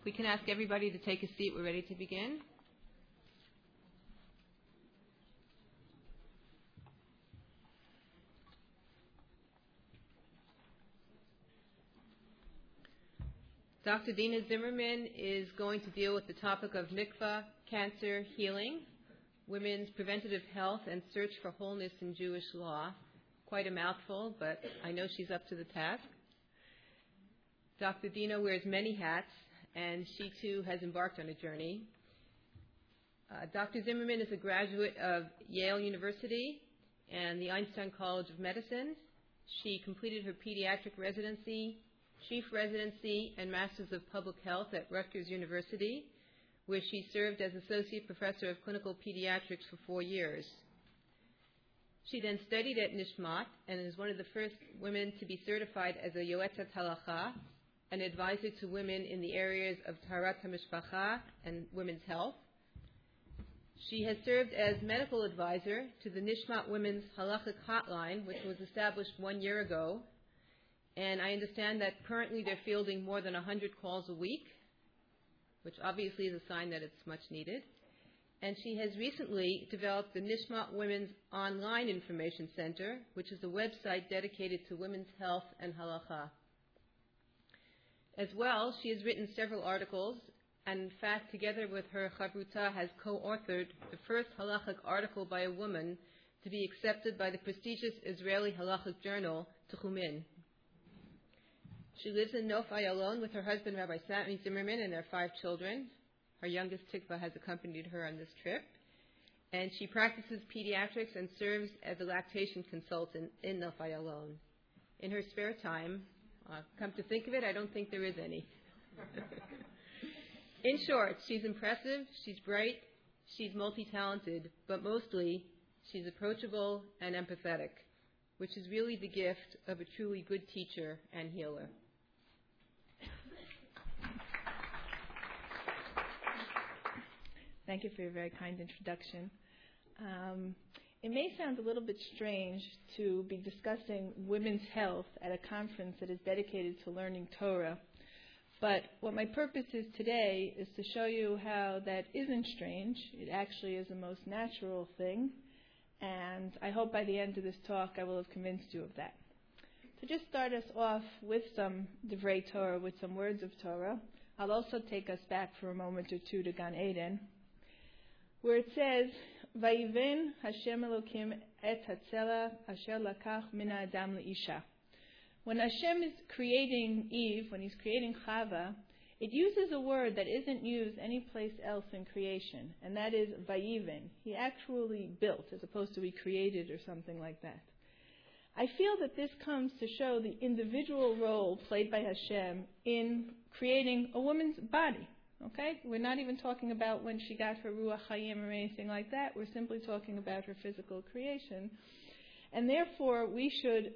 We can ask everybody to take a seat. We're ready to begin. Dr. Dina Zimmerman is going to deal with the topic of mikvah, cancer, healing, women's preventative health, and search for wholeness in Jewish law. Quite a mouthful, but I know she's up to the task. Dr. Dina wears many hats, and she too has embarked on a journey. Dr. Zimmerman is a graduate of Yale University and the Einstein College of Medicine. She completed her pediatric residency, chief residency, and Masters of Public Health at Rutgers University, where she served as Associate Professor of Clinical Pediatrics for 4 years. She then studied at Nishmat and is one of the first women to be certified as a Yoetzat Halacha, an advisor to women in the areas of Taharat HaMishpacha and women's health. She has served as medical advisor to the Nishmat Women's Halachic Hotline, which was established 1 year ago. And I understand that currently they're fielding more than 100 calls a week, which obviously is a sign that it's much needed. And she has recently developed the Nishmat Women's Online Information Center, which is a website dedicated to women's health and halacha. As well, she has written several articles, and in fact, together with her chavruta, has co-authored the first halachic article by a woman to be accepted by the prestigious Israeli halachic journal, Techumin. She lives in Nof Ayalon with her husband, Rabbi Sami Zimmerman, and their 5 children. Her youngest, Tikva, has accompanied her on this trip. And she practices pediatrics and serves as a lactation consultant in Nof Ayalon. In her spare time, come to think of it, I don't think there is any. In short, she's impressive, she's bright, she's multi-talented, but mostly she's approachable and empathetic, which is really the gift of a truly good teacher and healer. Thank you for your very kind introduction. It may sound a little bit strange to be discussing women's health at a conference that is dedicated to learning Torah, but what my purpose is today is to show you how that isn't strange. It actually is the most natural thing, and I hope by the end of this talk I will have convinced you of that. To just start us off with some Divrei Torah, with some words of Torah, I'll also take us back for a moment or two to Gan Eden, where it says, Vayiven Hashem Elokim et hatzela asher lakach min ha'adam le'isha. When Hashem is creating Eve, when He's creating Chava, it uses a word that isn't used any place else in creation, and that is Vayiven. He actually built, as opposed to He created or something like that. I feel that this comes to show the individual role played by Hashem in creating a woman's body. Okay? We're not even talking about when she got her Ruach Hayim or anything like that. We're simply talking about her physical creation. And therefore, we should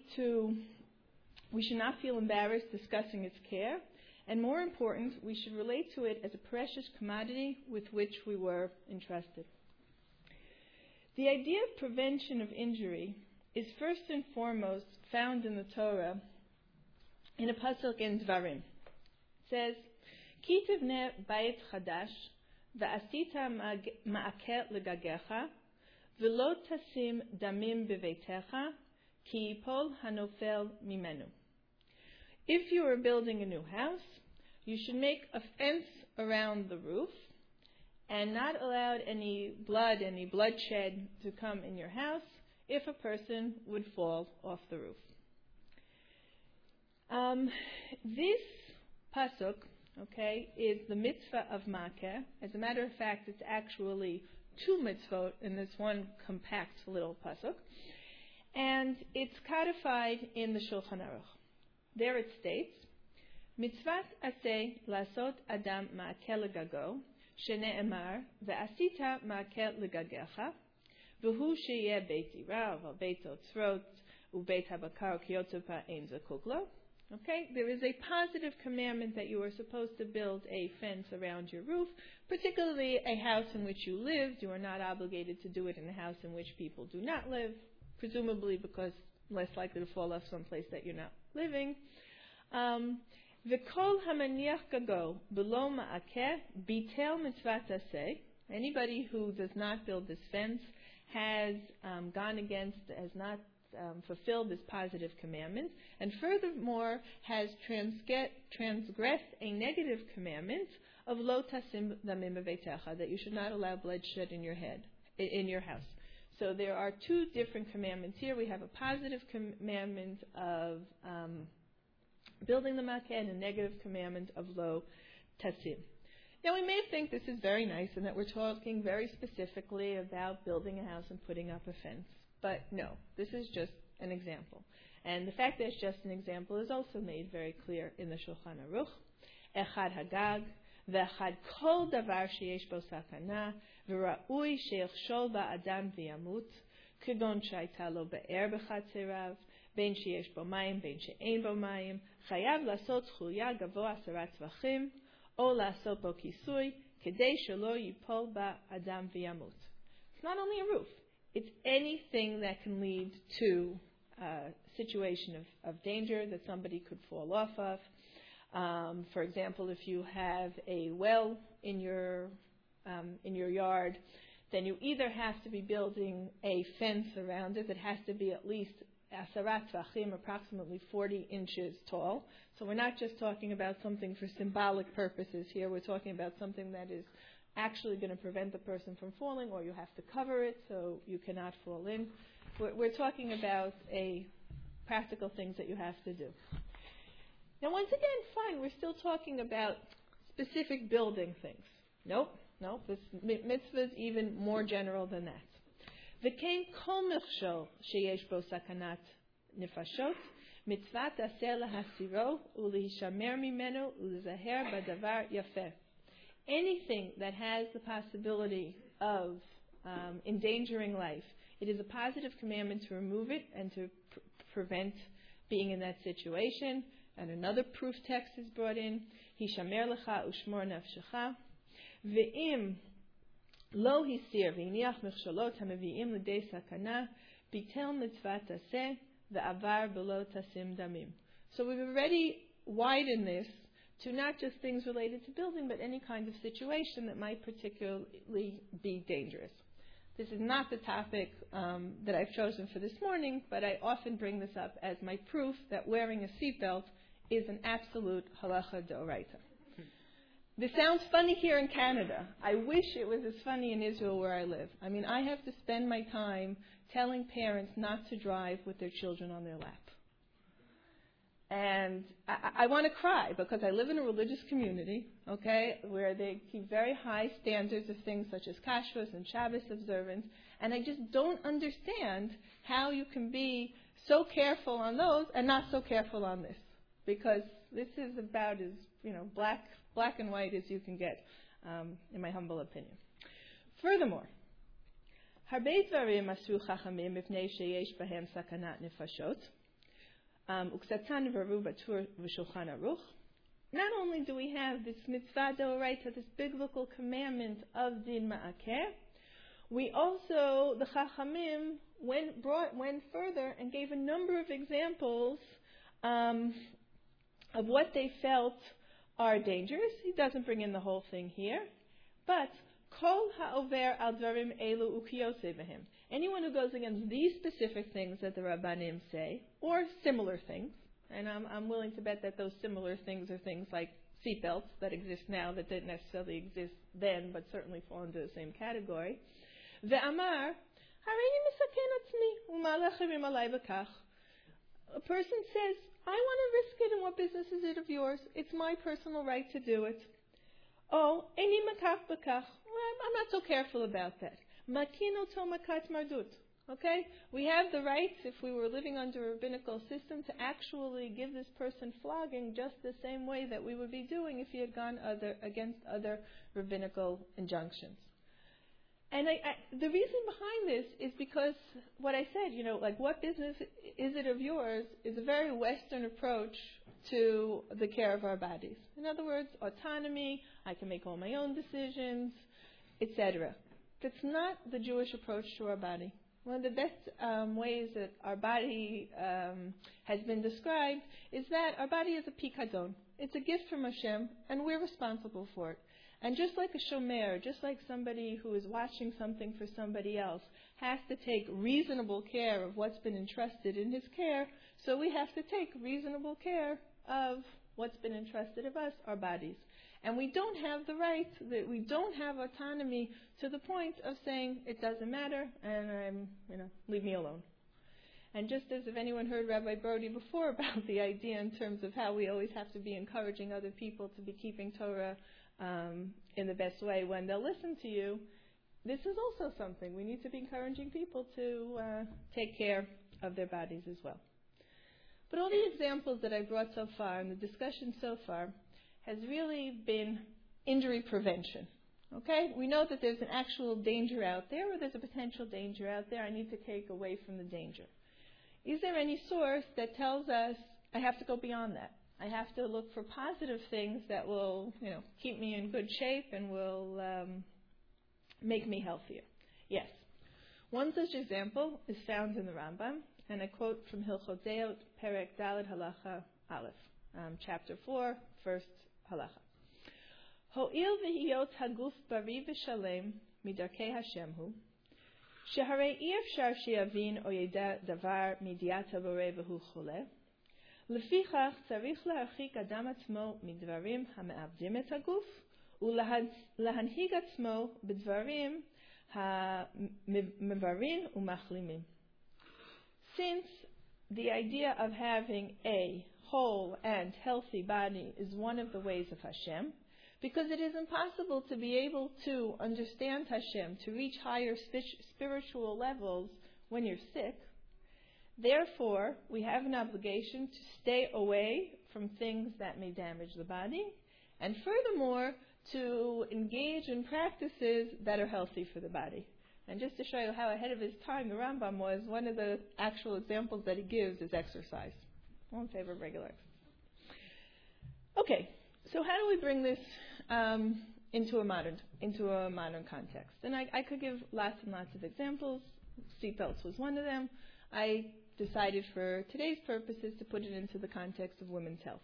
not feel embarrassed discussing its care. And more important, we should relate to it as a precious commodity with which we were entrusted. The idea of prevention of injury is first and foremost found in the Torah in a pasuk in Dvarim. It says, Ki tivne bayit chadash, va'asita ma'akeh legagecha, v'lo tasim damim beveitecha, ki yipol hanofel mimenu. If you are building a new house, you should make a fence around the roof and not allow any bloodshed to come in your house if a person would fall off the roof. This pasuk, is the mitzvah of Makeh. As a matter of fact, it's actually 2 mitzvot in this one compact little pasuk. And it's codified in the Shulchan Aruch. There it states, Mitzvat aseh lasot adam ma'akeh legago, shene'emar, ve'asita ma'akeh legagecha, v'hu sheyeh beit zirah, v'beit otzrot, u'beit habakar kiyotov ha'ein zakuk lo. Okay, there is a positive commandment that you are supposed to build a fence around your roof, particularly a house in which you lived. You are not obligated to do it in a house in which people do not live, presumably because less likely to fall off someplace that you're not living. V'kol hamaniach gago below ma'akeh bitel mitzvah taseh. Anybody who does not build this fence has has not fulfilled this positive commandment, and furthermore has transgressed a negative commandment of lo tasim damim beveitecha, that you should not allow bloodshed in your house. So there are two different commandments here. We have a positive commandment of building the makeh and a negative commandment of lo tasim. Now we may think this is very nice and that we're talking very specifically about building a house and putting up a fence. But no, this is just an example. And the fact that it's just an example is also made very clear in the Shulchan Aruch. Echad hagag, ve'echad kol davar sheyesh bo sakana, ve'ra'ui she'echshol ba'adam v'yamut, כגון שהייתה לו באר בחצריו, בין שיש בו מים, בין שאין בו מים, חייב לעשות חוליה גבוה 10 טווחים, או לעשות בו כיסוי, כדי שלא ייפול בה אדם וימות. It's not only a roof. It's anything that can lead to a situation of danger that somebody could fall off of. For example, if you have a well in your yard, then you either have to be building a fence around it that has to be at least 10 tvachim, approximately 40 inches tall. So we're not just talking about something for symbolic purposes here. We're talking about something that is actually going to prevent the person from falling, or you have to cover it so you cannot fall in. We're talking about practical things that you have to do. Now, once again, fine, we're still talking about specific building things. Nope, this mitzvah is even more general than that. V'kein kol mechshol sheyesh bo sakanat nefashot, mitzvah taseh lahasiro ulehishamer mimeno ulezaher badavar yafeh. Anything that has the possibility of endangering life, it is a positive commandment to remove it and to prevent being in that situation. And another proof text is brought in, Hishamer lecha ushmor nafshecha, ve'im lo hisir v'iniach mechsholot hamevi'im l'dei sakana, bitel mitzvah taseh ve'avar below tasim damim. So we've already widened this to not just things related to building, but any kind of situation that might particularly be dangerous. This is not the topic that I've chosen for this morning, but I often bring this up as my proof that wearing a seatbelt is an absolute halacha d'oraita. This sounds funny here in Canada. I wish it was as funny in Israel where I live. I mean, I have to spend my time telling parents not to drive with their children on their lap. And I want to cry because I live in a religious community, okay, where they keep very high standards of things such as kashrus and Shabbos observance, and I just don't understand how you can be so careful on those and not so careful on this, because this is about as black and white as you can get, in my humble opinion. Furthermore, harbe dvarim asru chachamim mipnei sheyesh bahem sakanat nefashot. Not only do we have this mitzvah d'oraita, this biblical commandment of din ma'akeh, we also, the Chachamim, went further and gave a number of examples of what they felt are dangerous. He doesn't bring in the whole thing here, but kol ha'over al dvarim elu ukiyosei b'hem. Anyone who goes against these specific things that the Rabbanim say, or similar things, and I'm willing to bet that those similar things are things like seatbelts that exist now that didn't necessarily exist then, but certainly fall into the same category. Ve'amar, hareini misaken atzmi, u'ma lecherim alai b'kach. A person says, I want to risk it, and what business is it of yours? It's my personal right to do it. Oh, eini makach b'kach. I'm not so careful about that. Makino to makat mardut. Okay? We have the right, if we were living under a rabbinical system, to actually give this person flogging just the same way that we would be doing if he had gone against other rabbinical injunctions. And the reason behind this is because what I said, what business is it of yours, is a very Western approach to the care of our bodies. In other words, autonomy, I can make all my own decisions, etc. That's not the Jewish approach to our body. One of the best ways that our body has been described is that our body is a pikadon. It's a gift from Hashem, and we're responsible for it. And just like a shomer, just like somebody who is watching something for somebody else, has to take reasonable care of what's been entrusted in his care, so we have to take reasonable care of what's been entrusted of us, our bodies. And we don't have the right, that we don't have autonomy to the point of saying it doesn't matter and leave me alone. And just as if anyone heard Rabbi Brody before about the idea in terms of how we always have to be encouraging other people to be keeping Torah in the best way when they'll listen to you, this is also something. We need to be encouraging people to take care of their bodies as well. But all the examples that I brought so far and the discussion so far has really been injury prevention. Okay? We know that there's an actual danger out there, or there's a potential danger out there. I need to take away from the danger. Is there any source that tells us I have to go beyond that? I have to look for positive things that will, keep me in good shape and will make me healthier. Yes. One such example is found in the Rambam, and I quote from Hilchot Deot, Perek Daled Halacha Aleph, chapter 4, first halacha. Ho'il v'hiyot haguf bari v'shalem midarkei Hashem hu, שהרי אי אפשר שיבין או ידע דבר מידיעת הבורא והוא חולה. לפיכך צריך להרחיק אדם עצמו מדברים המאבדים את הגוף ולהנהיג עצמו בדברים המברין ומחלימים. Since the idea of having a whole and healthy body is one of the ways of Hashem, because it is impossible to be able to understand Hashem, to reach higher spiritual levels when you're sick. Therefore, we have an obligation to stay away from things that may damage the body, and furthermore, to engage in practices that are healthy for the body. And just to show you how ahead of his time the Rambam was, one of the actual examples that he gives is exercise. All in favor of regular exercise. Okay. So how do we bring this into a modern context? And I could give lots and lots of examples. Seatbelts was one of them. I decided for today's purposes to put it into the context of women's health.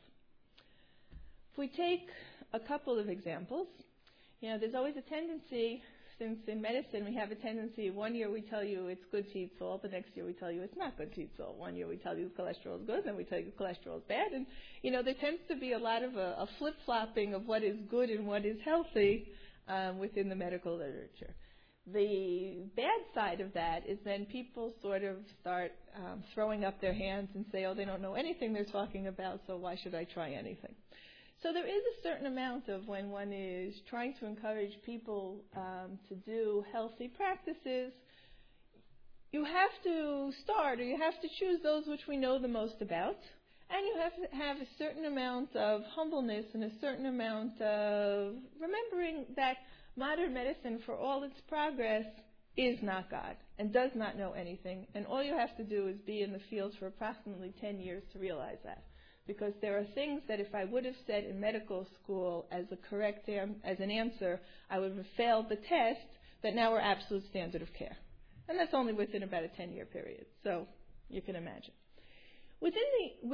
If we take a couple of examples, there's always a tendency, since in medicine we have a tendency, one year we tell you it's good to eat salt, the next year we tell you it's not good to eat salt. One year we tell you cholesterol is good, then we tell you cholesterol is bad. And, there tends to be a lot of a flip-flopping of what is good and what is healthy within the medical literature. The bad side of that is then people sort of start throwing up their hands and say, they don't know anything they're talking about, so why should I try anything? So there is a certain amount of when one is trying to encourage people to do healthy practices, you have to start, or you have to choose those which we know the most about, and you have to have a certain amount of humbleness and a certain amount of remembering that modern medicine, for all its progress, is not God and does not know anything, and all you have to do is be in the field for approximately 10 years to realize that. Because there are things that if I would have said in medical school as an answer, I would have failed the test, that now are absolute standard of care. And that's only within about a 10-year period. So you can imagine. Within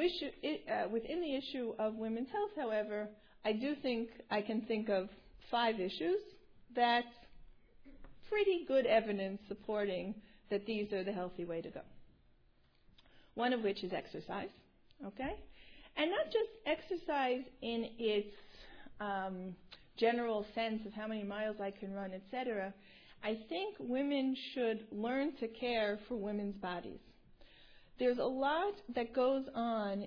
the issue of women's health, however, I do think I can think of 5 issues that's pretty good evidence supporting that these are the healthy way to go. One of which is exercise. Okay? And not just exercise in its general sense of how many miles I can run, etc. I think women should learn to care for women's bodies. There's a lot that goes on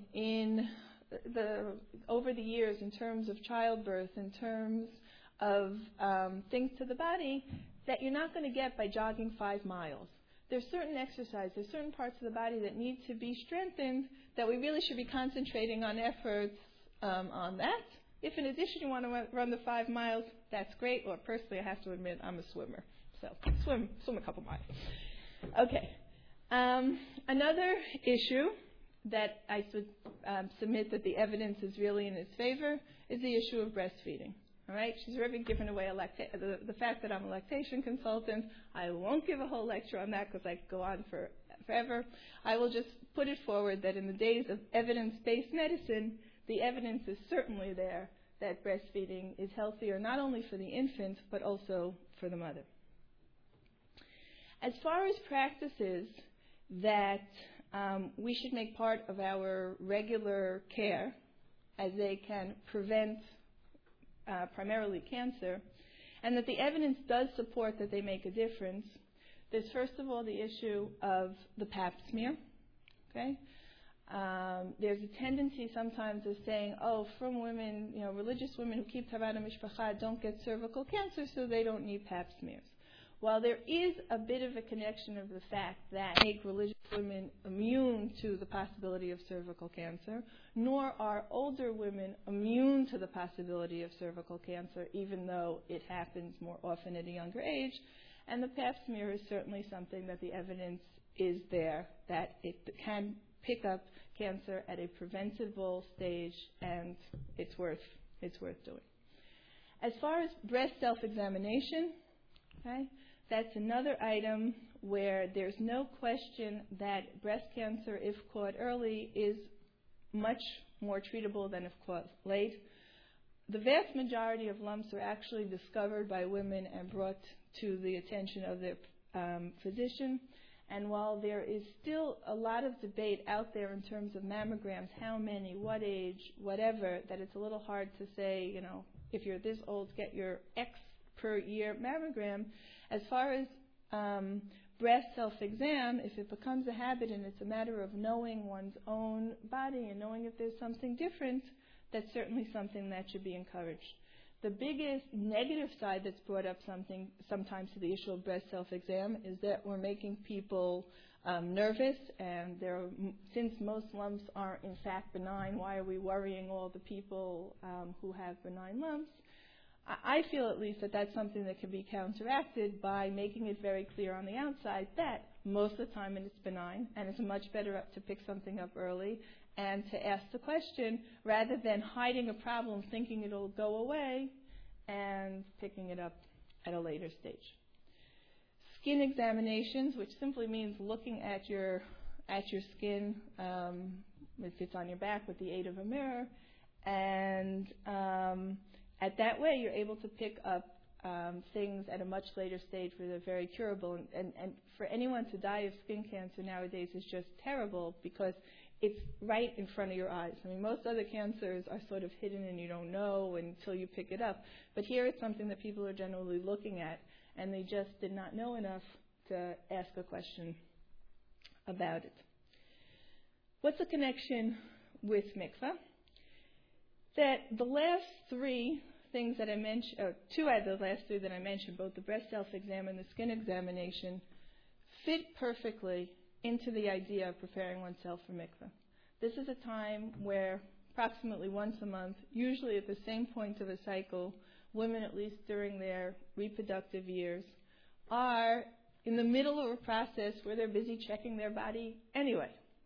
over the years in terms of childbirth, in terms of things to the body that you're not going to get by jogging 5 miles. There's certain exercise, there's certain parts of the body that need to be strengthened that we really should be concentrating on efforts on that. If in addition you want to run the 5 miles, that's great. Or personally, I have to admit, I'm a swimmer. So swim a couple miles. Okay. Another issue that I submit that the evidence is really in its favor is the issue of breastfeeding. All right, she's already given away the fact that I'm a lactation consultant. I won't give a whole lecture on that because I could go on forever. I will just put it forward that in the days of evidence-based medicine, the evidence is certainly there that breastfeeding is healthier not only for the infant but also for the mother. As far as practices that we should make part of our regular care, as they can prevent primarily cancer, and that the evidence does support that they make a difference, there's first of all the issue of the pap smear. Okay? There's a tendency sometimes of saying, from women, religious women who keep Tavat HaMishpacha don't get cervical cancer, so they don't need pap smears. While there is a bit of a connection of the fact that make religious women immune to the possibility of cervical cancer, nor are older women immune to the possibility of cervical cancer, even though it happens more often at a younger age. And the pap smear is certainly something that the evidence is there, that it can pick up cancer at a preventable stage, and it's worth doing. As far as breast self-examination, okay, that's another item where there's no question that breast cancer, if caught early, is much more treatable than if caught late. The vast majority of lumps are actually discovered by women and brought to the attention of their physician. And while there is still a lot of debate out there in terms of mammograms, how many, what age, whatever, that it's a little hard to say, if you're this old, get your X per year mammogram. As far as breast self-exam, if it becomes a habit and it's a matter of knowing one's own body and knowing if there's something different, that's certainly something that should be encouraged. The biggest negative side that's brought up sometimes to the issue of breast self-exam is that we're making people nervous, and since most lumps are in fact benign, why are we worrying all the people who have benign lumps? I feel at least that that's something that can be counteracted by making it very clear on the outside that most of the time it's benign, and it's much better to pick something up early and to ask the question rather than hiding a problem thinking it'll go away and picking it up at a later stage. Skin examinations, which simply means looking at your skin, if it's on your back, with the aid of a mirror, and at that way you're able to pick up things at a much later stage where they're very curable. And for anyone to die of skin cancer nowadays is just terrible because it's right in front of your eyes. I mean, most other cancers are sort of hidden and you don't know until you pick it up. But here it's something that people are generally looking at, and they just did not know enough to ask a question about it. What's the connection with mikvah? That the last three things that I mentioned, or two out of the last three that I mentioned, both the breast self-exam and the skin examination, fit perfectly into the idea of preparing oneself for mikvah. This is a time where approximately once a month, usually at the same point of a cycle, women, at least during their reproductive years, are in the middle of a process where they're busy checking their body anyway.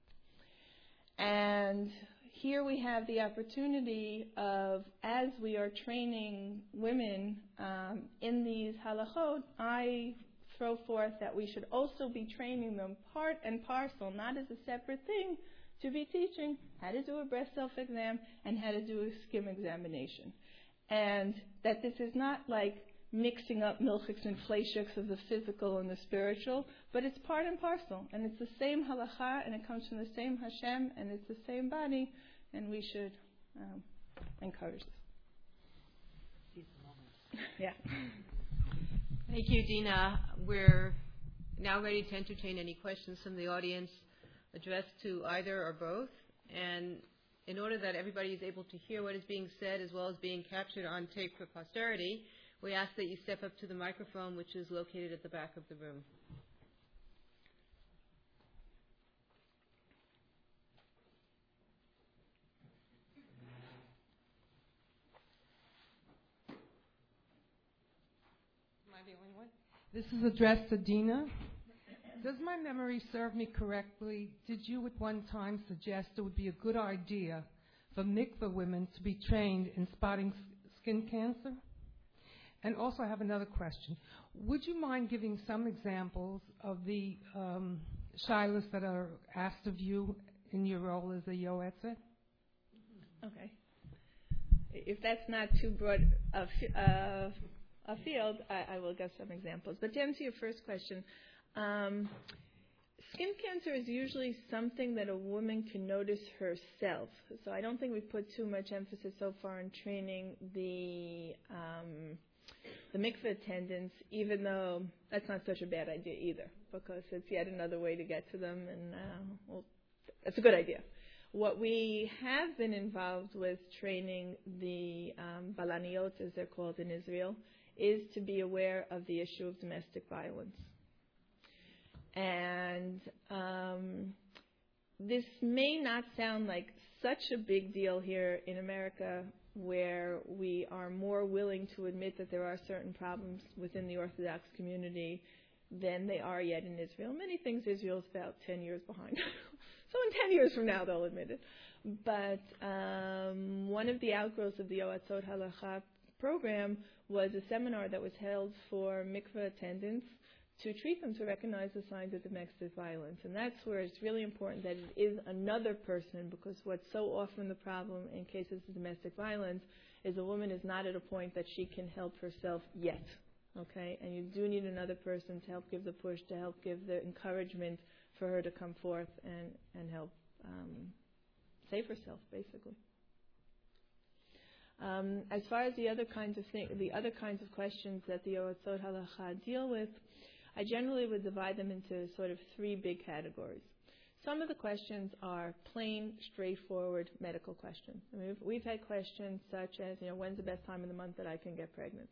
And here we have the opportunity of, as we are training women in these halachot, I throw forth that we should also be training them part and parcel, not as a separate thing, to be teaching how to do a breast self-exam and how to do a skin examination. And that this is not like mixing up milchiks and fleishiks of the physical and the spiritual, but it's part and parcel. And it's the same halacha, and it comes from the same Hashem, and it's the same body, and we should encourage this. Yeah. Thank you, Dina. We're now ready to entertain any questions from the audience addressed to either or both. And in order that everybody is able to hear what is being said as well as being captured on tape for posterity, we ask that you step up to the microphone, which is located at the back of the room. This is addressed to Dina. Does my memory serve me correctly? Did you at one time suggest it would be a good idea for mikvah women to be trained in spotting skin cancer? And also I have another question. Would you mind giving some examples of the shilas that are asked of you in your role as a yoetzet? Okay. If that's not too broad a field, I will give some examples. But to answer your first question, skin cancer is usually something that a woman can notice herself. So I don't think we put too much emphasis so far in training the mikveh attendants, even though that's not such a bad idea either, because it's yet another way to get to them, and it's a good idea. What we have been involved with training the balaniot, as they're called in Israel, is to be aware of the issue of domestic violence. And this may not sound like such a big deal here in America, where we are more willing to admit that there are certain problems within the Orthodox community than they are yet in Israel. Many things Israel's about 10 years behind. So in 10 years from now, they'll admit it. But one of the outgrowths of the Yoatzot Halacha program was a seminar that was held for mikveh attendants to treat them, to recognize the signs of domestic violence. And that's where it's really important that it is another person, because what's so often the problem in cases of domestic violence is a woman is not at a point that she can help herself yet. Okay? And you do need another person to help give the push, to help give the encouragement for her to come forth and help save herself, basically. As far as the other kinds of questions that the Yoatzot Halacha deal with, I generally would divide them into sort of three big categories. Some of the questions are plain, straightforward medical questions. I mean, we've had questions such as, when's the best time of the month that I can get pregnant?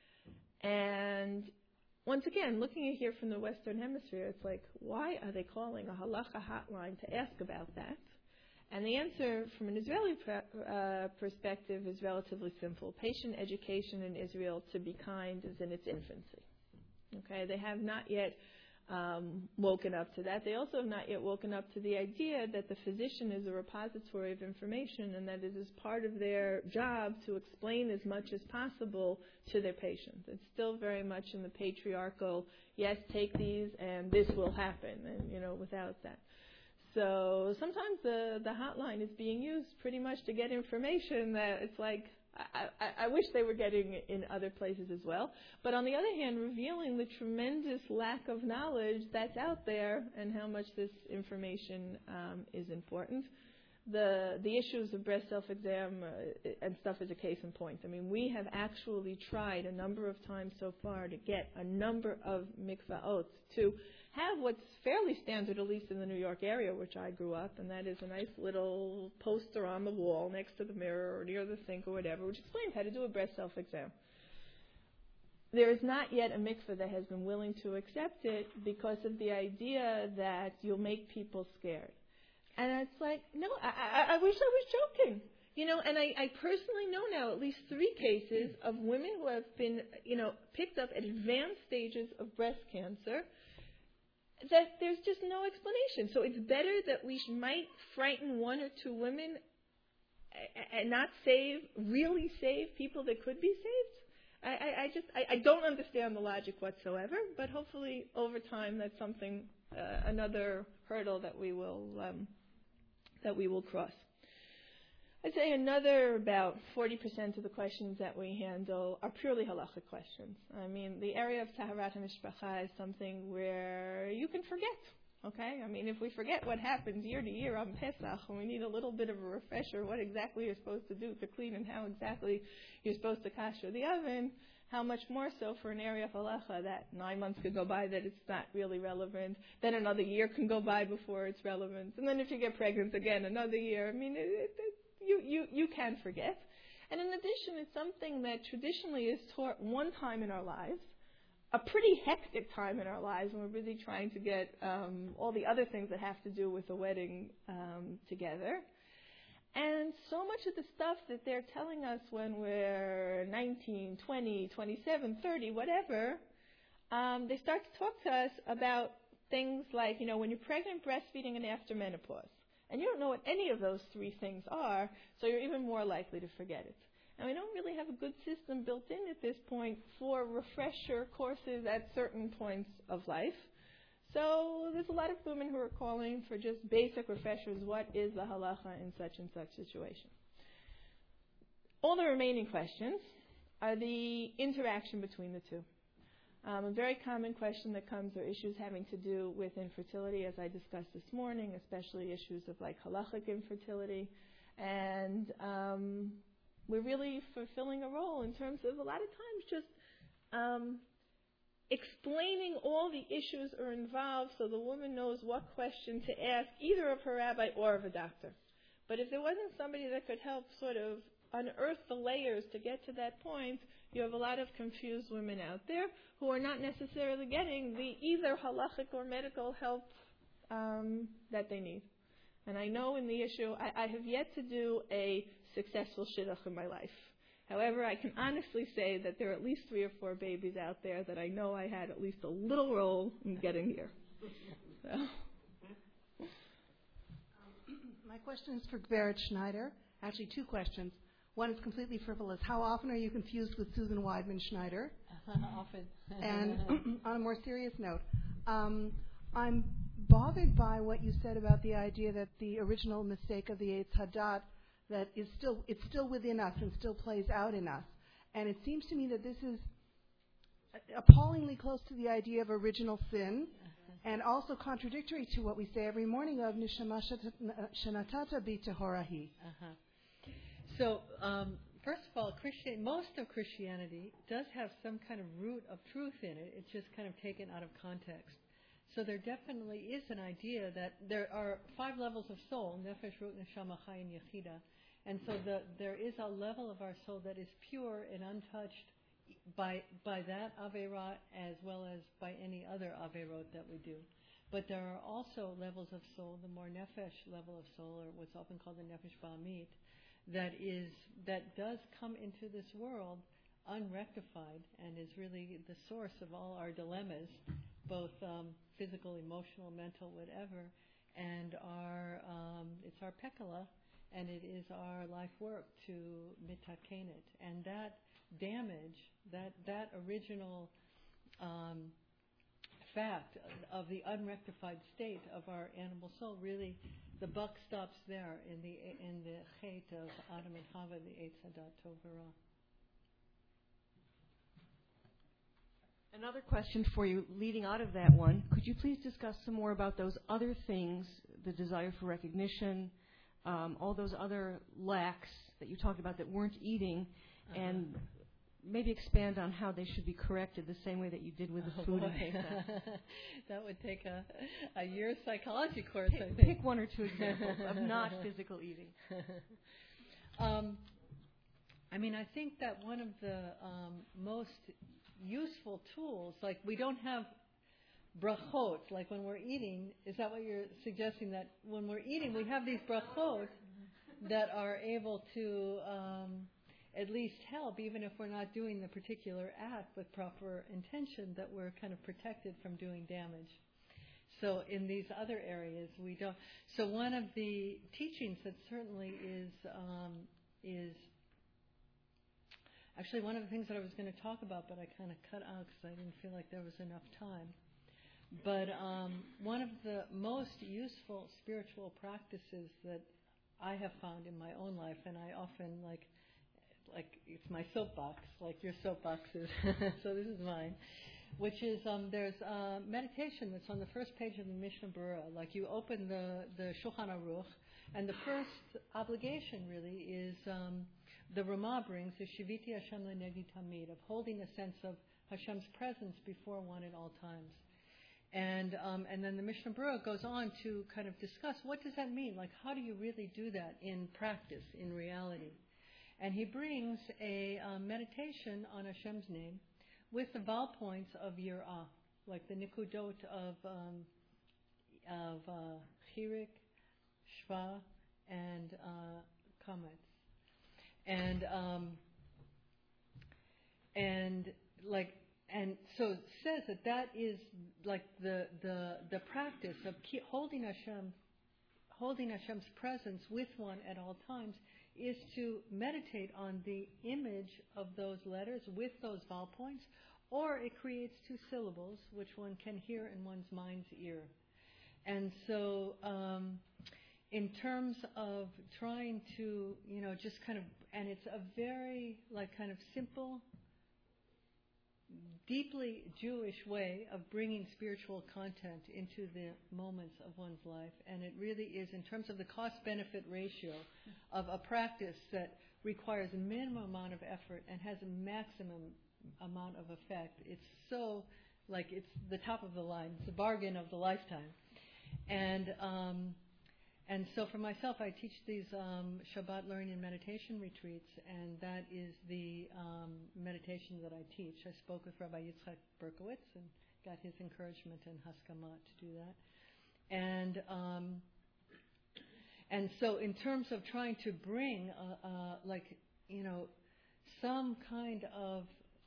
And once again, looking at here from the Western Hemisphere, it's like, why are they calling a halacha hotline to ask about that? And the answer from an Israeli perspective is relatively simple. Patient education in Israel, to be kind, is in its infancy. Okay, they have not yet woken up to that. They also have not yet woken up to the idea that the physician is a repository of information, and that it is part of their job to explain as much as possible to their patients. It's still very much in the patriarchal, yes, take these and this will happen, and without that. So sometimes the hotline is being used pretty much to get information that it's like, I wish they were getting in other places as well. But on the other hand, revealing the tremendous lack of knowledge that's out there and how much this information is important. The issues of breast self-exam and stuff is a case in point. I mean, we have actually tried a number of times so far to get a number of mikvaot to have what's fairly standard, at least in the New York area, which I grew up, and that is a nice little poster on the wall next to the mirror or near the sink or whatever, which explains how to do a breast self-exam. There is not yet a mikveh that has been willing to accept it because of the idea that you'll make people scared. And it's like, no, I wish I was joking. And I personally know now at least 3 cases of women who have been, picked up at advanced stages of breast cancer, that there's just no explanation. So it's better that we might frighten 1 or 2 women and not really save people that could be saved. I don't understand the logic whatsoever, but hopefully over time that's something, another hurdle that we will cross. I'd say another about 40% of the questions that we handle are purely halachic questions. I mean, the area of Taharat HaMishpacha is something where you can forget, okay? I mean, if we forget what happens year to year on Pesach, and we need a little bit of a refresher what exactly you're supposed to do to clean and how exactly you're supposed to kasher the oven, how much more so for an area of halacha that 9 months could go by that it's not really relevant, then another year can go by before it's relevant, and then if you get pregnant again, another year. I mean, you can forget. And in addition, it's something that traditionally is taught one time in our lives, a pretty hectic time in our lives when we're busy trying to get all the other things that have to do with the wedding together. And so much of the stuff that they're telling us when we're 19, 20, 27, 30, whatever, they start to talk to us about things like, when you're pregnant, breastfeeding, and after menopause. And you don't know what any of those 3 things are, so you're even more likely to forget it. And we don't really have a good system built in at this point for refresher courses at certain points of life. So there's a lot of women who are calling for just basic refreshers. What is the halacha in such and such situation? All the remaining questions are the interaction between the two. A very common question that comes are issues having to do with infertility, as I discussed this morning, especially issues of like halachic infertility. And we're really fulfilling a role in terms of a lot of times just explaining all the issues are involved so the woman knows what question to ask either of her rabbi or of a doctor. But if there wasn't somebody that could help sort of unearth the layers to get to that point, you have a lot of confused women out there who are not necessarily getting the either halachic or medical help that they need. And I know in the issue, I have yet to do a successful shidduch in my life. However, I can honestly say that there are at least 3 or 4 babies out there that I know I had at least a little role in getting here. So. My question is for Gveret Schneider. Actually, 2 questions. One is completely frivolous. How often are you confused with Susan Weidman Schneider? Often. And on a more serious note, I'm bothered by what you said about the idea that the original mistake of the Eitz Hadat, that it's still within us and still plays out in us. And it seems to me that this is appallingly close to the idea of original sin, and also contradictory to what we say every morning of Nishama Shenatata Bi Tehorahi. So, first of all, most of Christianity does have some kind of root of truth in it. It's just kind of taken out of context. So there definitely is an idea that there are 5 levels of soul, Nefesh, Ruach, Neshama, Chai, and Yechida. And so there is a level of our soul that is pure and untouched by that Averah as well as by any other Averot that we do. But there are also levels of soul, the more Nefesh level of soul, or what's often called the Nefesh Ba'amit, that does come into this world unrectified and is really the source of all our dilemmas, both physical, emotional, mental, whatever, and it's our pekala, and it is our life work to mitaken it. And that damage, that original fact of the unrectified state of our animal soul, really, the buck stops there in the chet of Adam and Chava, the Eitz Hadat Tov Hara. Another question for you, leading out of that one, could you please discuss some more about those other things, the desire for recognition, all those other lacks that you talked about that weren't eating, and maybe expand on how they should be corrected the same way that you did with the food and Pesach. That would take a year's psychology course, I think. Pick 1 or 2 examples of not physical eating. I think that one of the most useful tools, like we don't have brachot, like when we're eating, is that what you're suggesting, that when we're eating we have these brachot that are able to at least help, even if we're not doing the particular act with proper intention, that we're kind of protected from doing damage. So in these other areas we don't. So one of the teachings that certainly is actually one of the things that I was going to talk about, but I kind of cut out because I didn't feel like there was enough time. But one of the most useful spiritual practices that I have found in my own life, and I often like it's my soapbox, like your soapbox is, so this is mine, which is there's a meditation that's on the first page of the Mishnah Berurah. Like you open the Shulchan Aruch, and the first obligation really is the Ramah brings is Shiviti Hashem Lenegi Tamid, of holding a sense of Hashem's presence before one at all times. And then the Mishnah Berurah goes on to kind of discuss what does that mean? Like, how do you really do that in practice, in reality? And he brings a meditation on Hashem's name with the vowel points of Yirah, like the Nikudot of Chirik, Shva, and Kametz. And so it says that is like the practice of holding Hashem's presence with one at all times is to meditate on the image of those letters with those vowel points, or it creates 2 syllables which one can hear in one's mind's ear. And so in terms of trying to, just kind of, and it's a very, kind of simple, deeply Jewish way of bringing spiritual content into the moments of one's life. And it really is, in terms of the cost-benefit ratio of a practice that requires a minimum amount of effort and has a maximum amount of effect. It's so, it's the top of the line. It's a bargain of the lifetime. And so for myself, I teach these Shabbat learning and meditation retreats, and that is the meditation that I teach. I spoke with Rabbi Yitzchak Berkowitz and got his encouragement and haskama to do that. And so in terms of trying to bring, some kind of,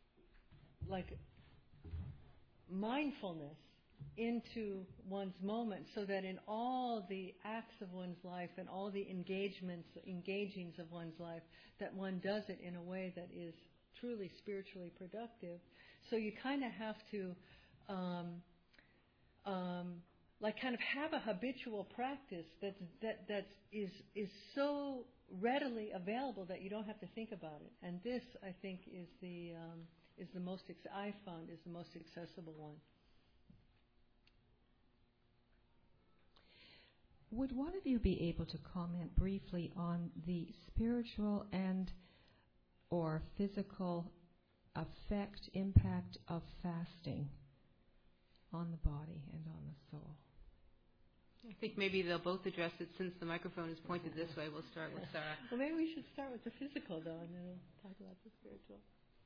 mindfulness into one's moment, so that in all the acts of one's life and all the engagings of one's life, that one does it in a way that is truly spiritually productive. So you kind of have to kind of have a habitual practice that is so readily available that you don't have to think about it. And this, I think, is the most I found is the most accessible one. Would one of you be able to comment briefly on the spiritual and or physical impact of fasting on the body and on the soul? I think maybe they'll both address it. Since the microphone is pointed this way, we'll start with Sarah. Well, maybe we should start with the physical, though, and then we'll talk about the spiritual.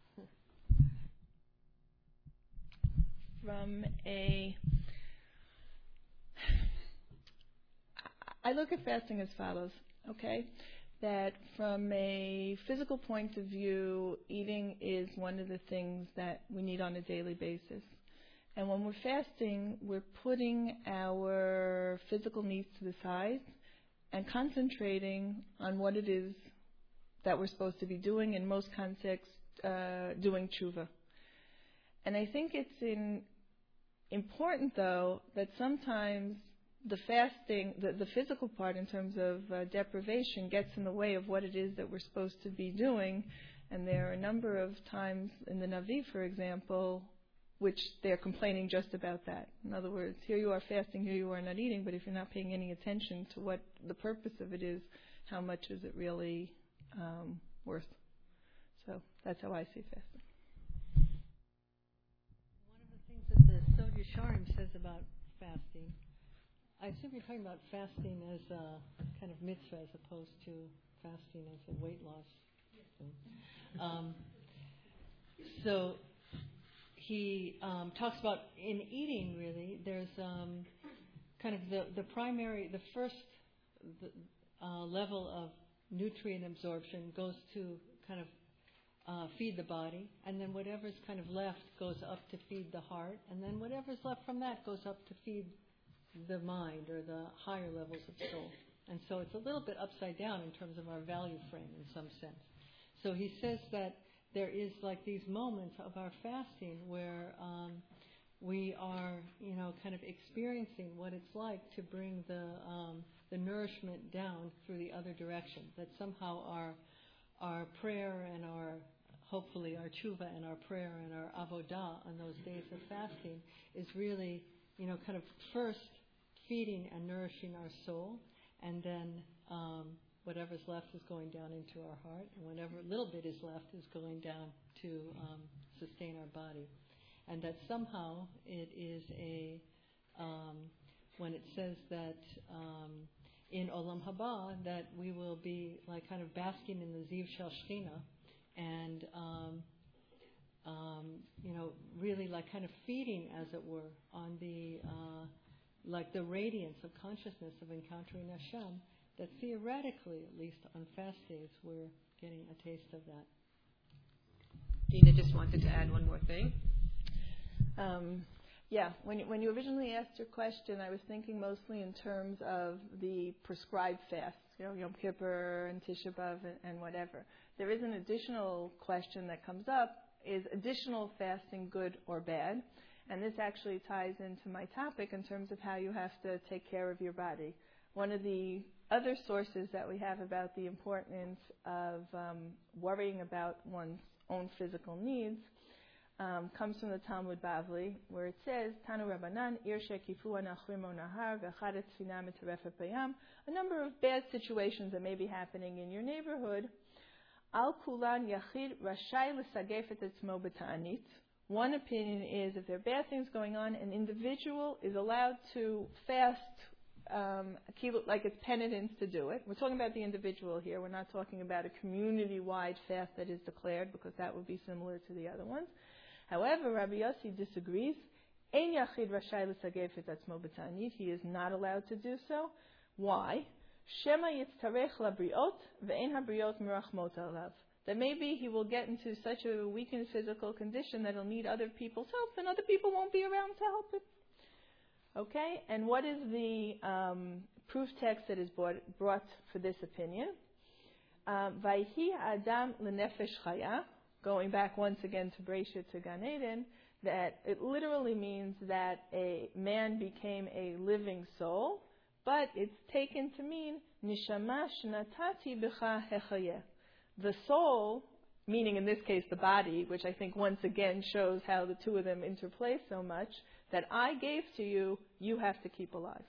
I look at fasting as follows, okay? That from a physical point of view, eating is one of the things that we need on a daily basis. And when we're fasting, we're putting our physical needs to the side and concentrating on what it is that we're supposed to be doing, in most contexts, doing tshuva. And I think it's important, though, that sometimes the fasting, the physical part in terms of deprivation gets in the way of what it is that we're supposed to be doing. And there are a number of times in the Navi, for example, which they're complaining just about that. In other words, here you are fasting, here you are not eating, but if you're not paying any attention to what the purpose of it is, how much is it really worth? So that's how I see fasting. One of the things that the Sod Yesharim says about fasting, I assume you're talking about fasting as a kind of mitzvah as opposed to fasting as a weight loss thing. So he talks about in eating, really, there's kind of the primary, the first level of nutrient absorption goes to kind of feed the body, and then whatever's kind of left goes up to feed the heart, and then whatever's left from that goes up to feed the mind or the higher levels of soul. And so it's a little bit upside down in terms of our value frame in some sense. So he says that there is like these moments of our fasting where we are, kind of experiencing what it's like to bring the nourishment down through the other direction. That somehow our prayer and hopefully our tshuva and our prayer and our avodah on those days of fasting is really, kind of first feeding and nourishing our soul, and then whatever's left is going down into our heart, and whatever little bit is left is going down to sustain our body. And that somehow it is when it says that in Olam Haba that we will be like kind of basking in the Ziv Shel Shechina, and really like kind of feeding, as it were, on the like the radiance of consciousness of encountering Hashem, that theoretically, at least on fast days, we're getting a taste of that. Dina just wanted to add one more thing. When you originally asked your question, I was thinking mostly in terms of the prescribed fasts, Yom Kippur and Tisha B'Av and whatever. There is an additional question that comes up: is additional fasting good or bad? And this actually ties into my topic in terms of how you have to take care of your body. one of the other sources that we have about the importance of worrying about one's own physical needs comes from the Talmud Bavli, where it says, Tanu Rabbanan, Ir shekifu anachrim nahar v'chad tzfina mitarefet bayam, a number of bad situations that may be happening in your neighborhood. Al kulan yachid rashai l'sagef et etzmo b'ta'anit. One opinion is, if there are bad things going on, an individual is allowed to fast, like it's penitence to do it. We're talking about the individual here. We're not talking about a community-wide fast that is declared, because that would be similar to the other ones. However, Rabbi Yossi disagrees. Ein yachid rashai l'sagef et etzmo b'ta'anit. He is not allowed to do so. Why? Shema yitztarech labriot ve'en habriot mirachmot alav. That maybe he will get into such a weakened physical condition that he'll need other people's help, and other people won't be around to help him. Okay? And what is the proof text that is brought for this opinion? Vayhi adam lenefesh chaya, going back once again to Breshit to Gan Eden, that it literally means that a man became a living soul, but it's taken to mean nishama shnatati b'cha hechayeh. The soul, meaning in this case the body, which I think once again shows how the two of them interplay so much, that I gave to you, you have to keep alive.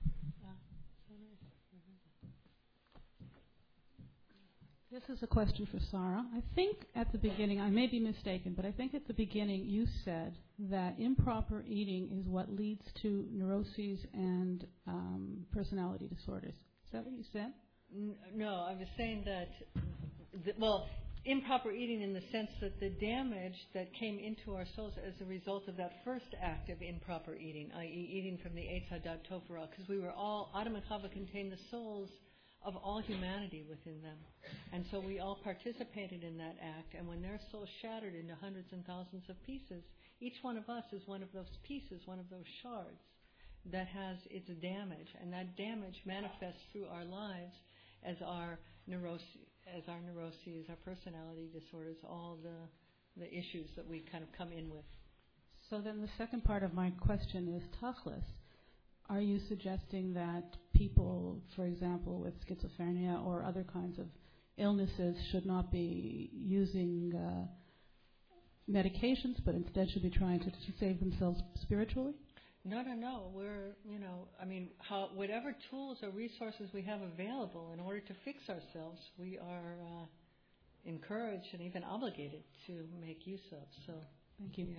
This is a question for Sarah. I think at the beginning, I may be mistaken, but I think at the beginning you said that improper eating is what leads to neuroses and personality disorders. Is that what you said? No, I was saying that, improper eating in the sense that the damage that came into our souls as a result of that first act of improper eating, i.e. eating from the Eitz Hadat Toph, because we were all, Adam and Chava contained the souls of all humanity within them. And so we all participated in that act, and when their souls shattered into hundreds and thousands of pieces, each one of us is one of those pieces, one of those shards that has its damage, and that damage manifests through our lives as our neuroses, our personality disorders, all the issues that we kind of come in with. So then the second part of my question is tachlis. Are you suggesting that people, for example, with schizophrenia or other kinds of illnesses should not be using medications, but instead should be trying to save themselves spiritually? No. We're, whatever tools or resources we have available in order to fix ourselves, we are encouraged and even obligated to make use of. So, thank you. Yeah.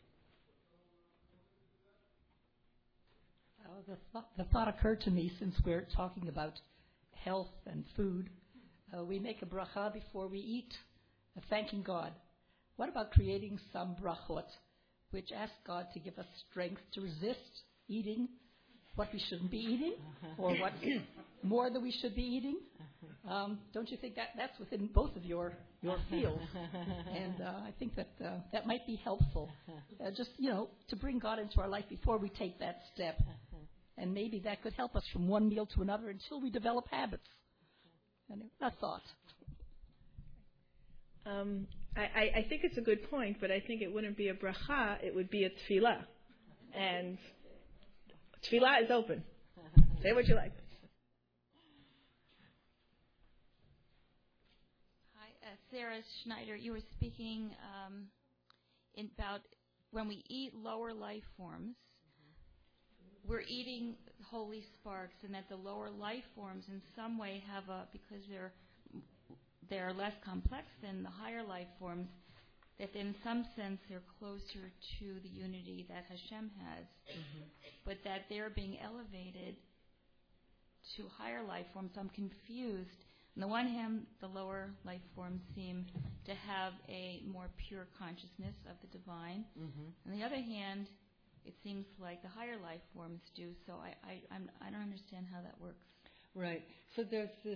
The thought occurred to me, since we're talking about health and food. We make a bracha before we eat, thanking God. What about creating some brachot, which ask God to give us strength to resist eating what we shouldn't be eating, or what more than we should be eating? Don't you think that's within both of your fields? And I think that might be helpful, just to bring God into our life before we take that step. And maybe that could help us from one meal to another until we develop habits. And a thought. I think it's a good point, but I think it wouldn't be a bracha, it would be a tefillah. And tefillah is open. Say what you like. Hi, Sarah Schneider. You were speaking about when we eat lower life forms, we're eating holy sparks, and that the lower life forms in some way have because they're less complex than the higher life forms, that in some sense they're closer to the unity that Hashem has, but that they're being elevated to higher life forms. I'm confused. On the one hand, the lower life forms seem to have a more pure consciousness of the divine. On the other hand, it seems like the higher life forms do. So I don't understand how that works. Right. So there's this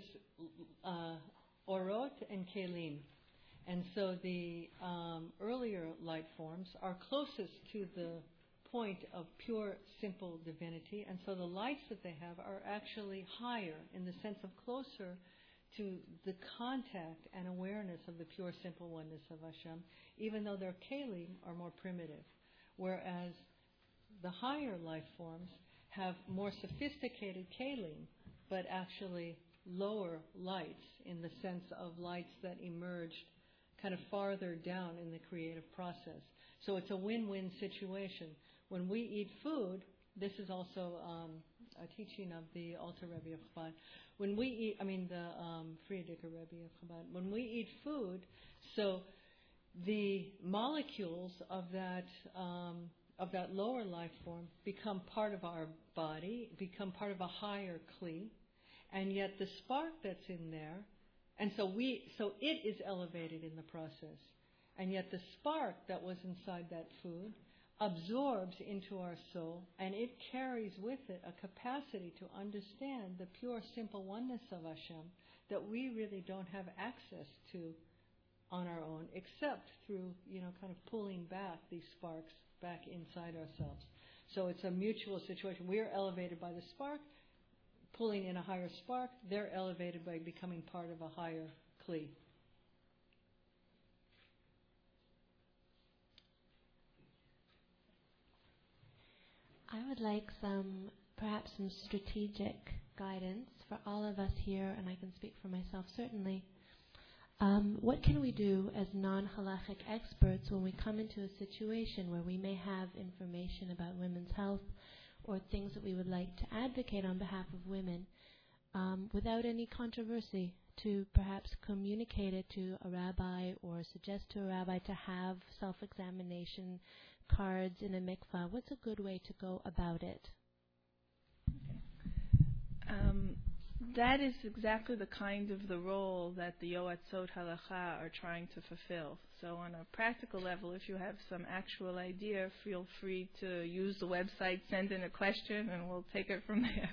orot and kelim. And so the earlier light forms are closest to the point of pure, simple divinity. And so the lights that they have are actually higher in the sense of closer to the contact and awareness of the pure, simple oneness of Hashem, even though their kelim are more primitive. Whereas the higher life forms have more sophisticated kelim but actually lower lights in the sense of lights that emerged kind of farther down in the creative process. So it's a win-win situation. When we eat food, this is also a teaching of the Alter Rebbe of Chabad. When we eat, the Frierdiker Rebbe of Chabad. When we eat food, so the molecules of that lower life form become part of our body, become part of a higher kli, and yet the spark that's in there, and so it is elevated in the process, and yet the spark that was inside that food absorbs into our soul, and it carries with it a capacity to understand the pure, simple oneness of Hashem that we really don't have access to on our own, except through, kind of pulling back these sparks back inside ourselves. So it's a mutual situation. We are elevated by the spark, pulling in a higher spark. They're elevated by becoming part of a higher kli. I would like perhaps some strategic guidance for all of us here, and I can speak for myself certainly. What can we do as non-halachic experts when we come into a situation where we may have information about women's health or things that we would like to advocate on behalf of women without any controversy, to perhaps communicate it to a rabbi or suggest to a rabbi to have self-examination cards in a mikvah? What's a good way to go about it? That is exactly the kind of the role that the Yoatzot Halacha are trying to fulfill. So on a practical level, if you have some actual idea, feel free to use the website, send in a question, and we'll take it from there.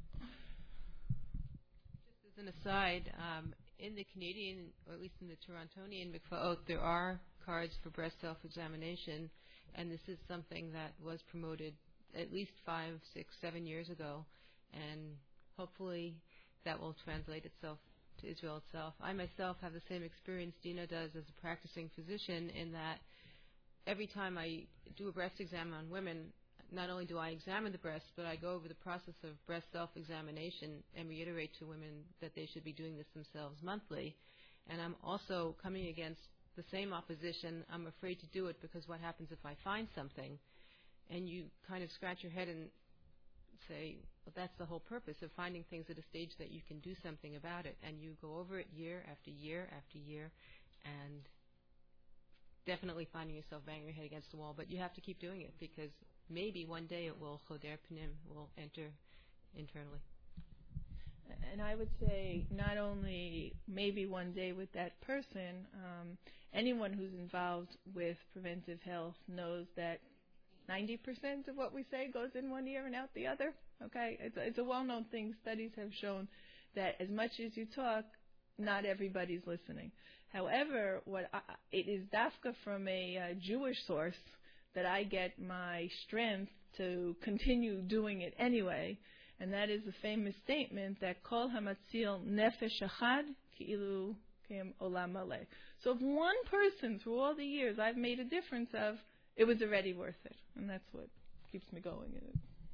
Just as an aside, in the Canadian, or at least in the Torontonian mikvaot, there are cards for breast self-examination, and this is something that was promoted at least 5, 6, 7 years ago, and hopefully that will translate itself to Israel itself. I myself have the same experience Dina does as a practicing physician, in that every time I do a breast exam on women, not only do I examine the breast, but I go over the process of breast self-examination and reiterate to women that they should be doing this themselves monthly. And I'm also coming against the same opposition. I'm afraid to do it because what happens if I find something? And you kind of scratch your head and say, well, that's the whole purpose of finding things at a stage that you can do something about it. And you go over it year after year after year, and definitely finding yourself banging your head against the wall. But you have to keep doing it, because maybe one day it will, choder pnim, will enter internally. And I would say not only maybe one day with that person, anyone who's involved with preventive health knows that 90% of what we say goes in one ear and out the other. Okay, it's a well-known thing. Studies have shown that as much as you talk, not everybody's listening. However, it is dafka from a Jewish source that I get my strength to continue doing it anyway, and that is the famous statement that Kol Hamatzil Nefesh Echad Ki'ilu Kem Olam Maleh. So if one person through all the years I've made a difference of, it was already worth it, and that's what keeps me going in it.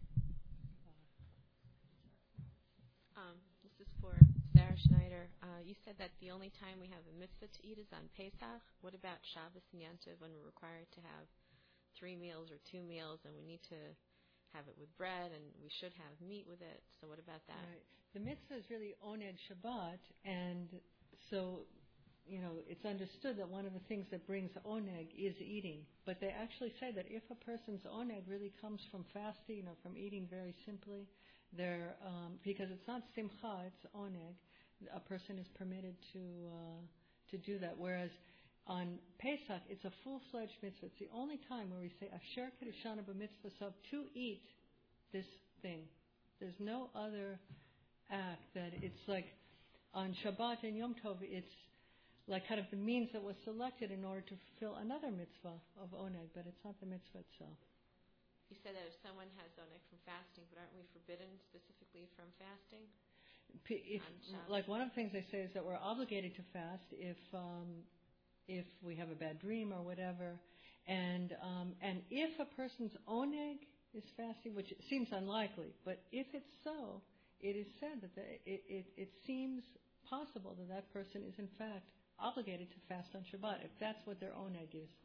This is for Sarah Schneider. You said that the only time we have a mitzvah to eat is on Pesach. What about Shabbos and Yom Tov, when we're required to have 3 meals or 2 meals, and we need to have it with bread, and we should have meat with it? So what about that? Right. The mitzvah is really Oneg Shabbat, and so it's understood that one of the things that brings oneg is eating. But they actually say that if a person's oneg really comes from fasting or from eating very simply, because it's not simcha, it's oneg, a person is permitted to do that. Whereas on Pesach, it's a full-fledged mitzvah. It's the only time where we say Asher Kedushana b'mitzvah sov, to eat this thing. There's no other act that it's like on Shabbat and Yom Tov. It's like kind of the means that was selected in order to fulfill another mitzvah of oneg, but it's not the mitzvah itself. You said that if someone has oneg from fasting, but aren't we forbidden specifically from fasting? Like one of the things they say is that we're obligated to fast if we have a bad dream or whatever, and if a person's oneg is fasting, which seems unlikely, but if it's so, it is said that it seems possible that that person is in fact obligated to fast on Shabbat, if that's what their own egg is.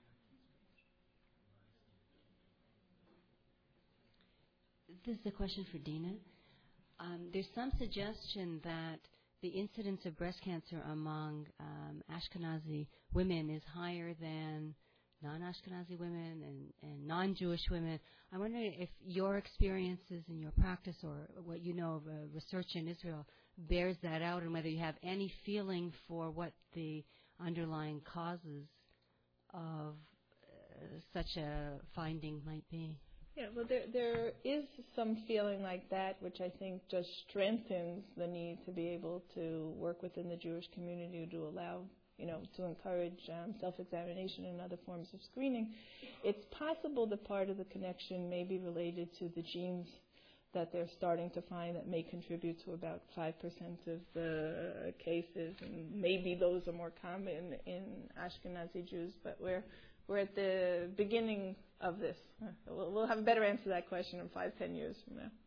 This is a question for Dina. There's some suggestion that the incidence of breast cancer among Ashkenazi women is higher than non-Ashkenazi women and non-Jewish women. I'm wondering if your experiences in your practice or what you know of research in Israel bears that out, and whether you have any feeling for what the underlying causes of such a finding might be. Yeah, well, there is some feeling like that, which I think just strengthens the need to be able to work within the Jewish community to allow, to encourage self-examination and other forms of screening. It's possible that part of the connection may be related to the genes that they're starting to find that may contribute to about 5% of the cases, and maybe those are more common in Ashkenazi Jews, but we're at the beginning of this. We'll have a better answer to that question in 5-10 years from now.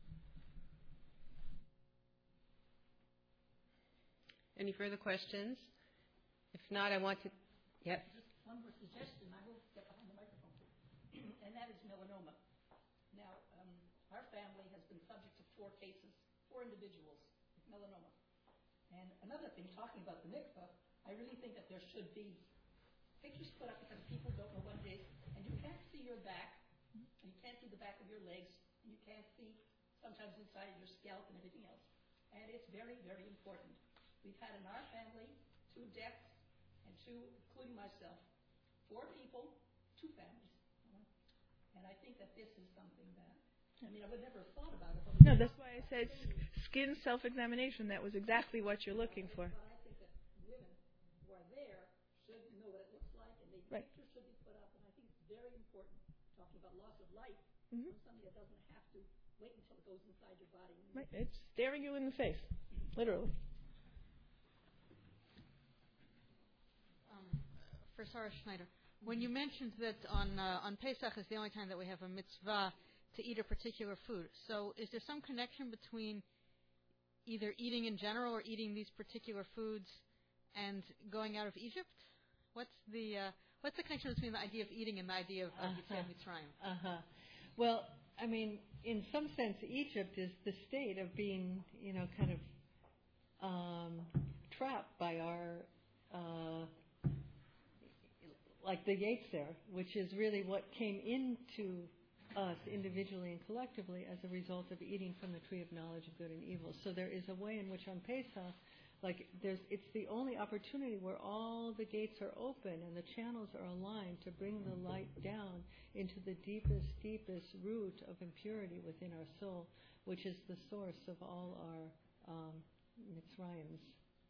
Any further questions? If not, I want to... Yes. Just one more suggestion. I will get behind the microphone. And that is melanoma. Now, our family has been subject to 4 individuals with melanoma. And another thing, talking about the mikvah, I really think that there should be pictures put up because people don't know what it is, and you can't see your back, and you can't see the back of your legs, and you can't see sometimes inside of your scalp and everything else. And it's very, very important. We've had in our family 2 deaths, and 2, including myself, 4 people, 2 families. And I think that this is something that, I would never have thought about it. No, that's why I said skin self-examination. That was exactly what you're looking for. But I think that women who are there should know what it looks like, and maybe pictures should be put up. And I think it's very important, talking about loss of light, from something that doesn't have to wait until it goes inside your body. Right, it's staring you in the face, literally. For Sarah Schneider, when you mentioned that on Pesach is the only time that we have a mitzvah to eat a particular food, so is there some connection between either eating in general or eating these particular foods and going out of Egypt? What's the connection between the idea of eating and the idea of Yetziat Mitzrayim? Well, in some sense, Egypt is the state of being, kind of trapped by our, like the Yetzer, which is really what came into us individually and collectively as a result of eating from the tree of knowledge of good and evil. So there is a way in which on Pesach, it's the only opportunity where all the gates are open and the channels are aligned to bring the light down into the deepest, deepest root of impurity within our soul, which is the source of all our Mitzrayims.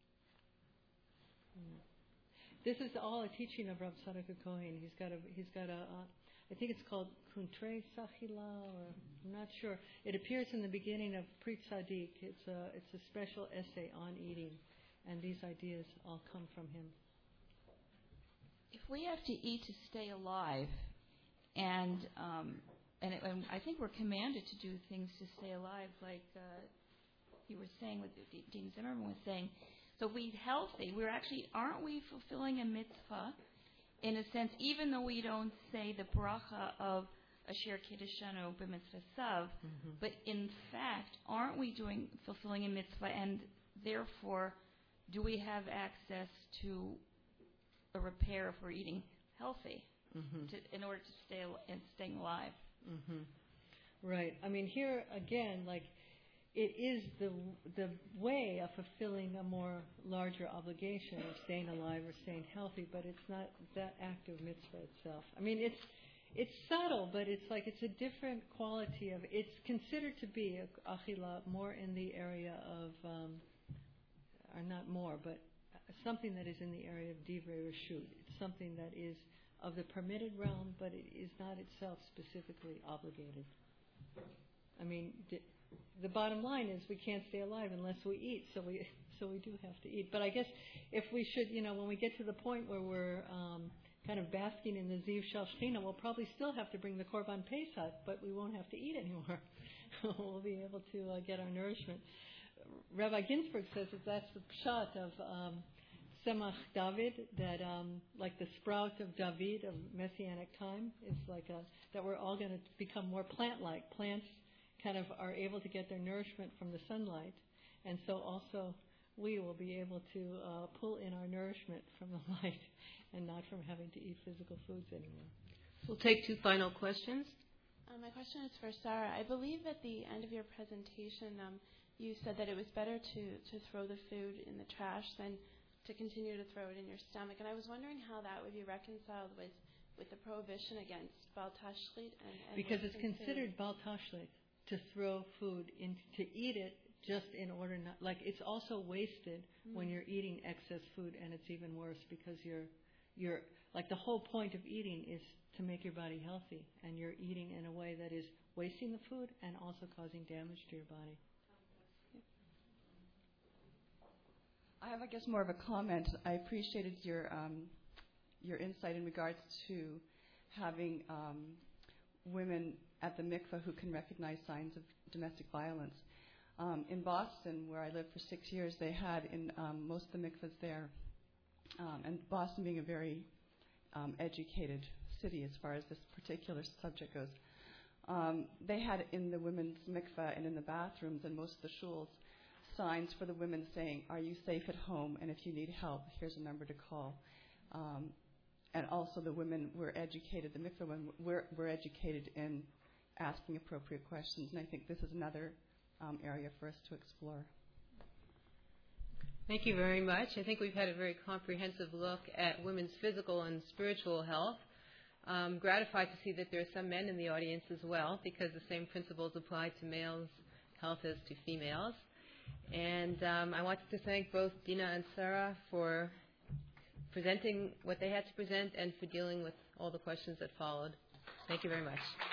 This is all a teaching of Rav Tzadok Kohen. He's got a I think it's called Kuntrei Sachila, or I'm not sure. It appears in the beginning of Pri Tzadik. It's a special essay on eating, and these ideas all come from him. If we have to eat to stay alive, and I think we're commanded to do things to stay alive, like you were saying, what Dean Zimmerman was saying. So if we eat healthy, aren't we fulfilling a mitzvah? In a sense, even though we don't say the bracha of Asher Kiddeshanu B'mitzvah Sav, but in fact, aren't we fulfilling a mitzvah, and therefore, do we have access to a repair if we're eating healthy in order to staying alive? Right. Here again, it is the way of fulfilling a more larger obligation of staying alive or staying healthy, but it's not that act of mitzvah itself. It's subtle, but it's a different quality of. It's considered to be achila more in the area of, or not more, but something that is in the area of divrei reshut. It's something that is of the permitted realm, but it is not itself specifically obligated. The bottom line is we can't stay alive unless we eat, so we do have to eat. But I guess if we should, when we get to the point where we're kind of basking in the Ziv Shel Shechina, we'll probably still have to bring the Korban Pesach, but we won't have to eat anymore. we'll be able to get our nourishment. Rabbi Ginsburg says that that's the pshat of Semach David, that like the sprout of David of Messianic time is like that we're all going to become more plant-like. Plants kind of are able to get their nourishment from the sunlight, and so also we will be able to pull in our nourishment from the light and not from having to eat physical foods anymore. We'll take two final questions. My question is for Sarah. I believe at the end of your presentation, you said that it was better to throw the food in the trash than to continue to throw it in your stomach. And I was wondering how that would be reconciled with the prohibition against Bal Tashlit. Because it's considered Bal Tashlit to throw food to eat it just in order not, like it's also wasted when you're eating excess food, and it's even worse because you're like the whole point of eating is to make your body healthy, and you're eating in a way that is wasting the food and also causing damage to your body. I have, I guess, more of a comment. I appreciated your insight in regards to having women at the mikveh who can recognize signs of domestic violence. In Boston, where I lived for 6 years, they had in most of the mikvahs there, and Boston being a very educated city as far as this particular subject goes, they had in the women's mikveh and in the bathrooms and most of the shuls signs for the women saying, "Are you safe at home? And if you need help, here's a number to call." And also the women were educated, the mikveh women were educated in asking appropriate questions. And I think this is another area for us to explore. Thank you very much. I think we've had a very comprehensive look at women's physical and spiritual health. I'm gratified to see that there are some men in the audience as well, because the same principles apply to males' health as to females. And I wanted to thank both Dina and Sarah for presenting what they had to present and for dealing with all the questions that followed. Thank you very much.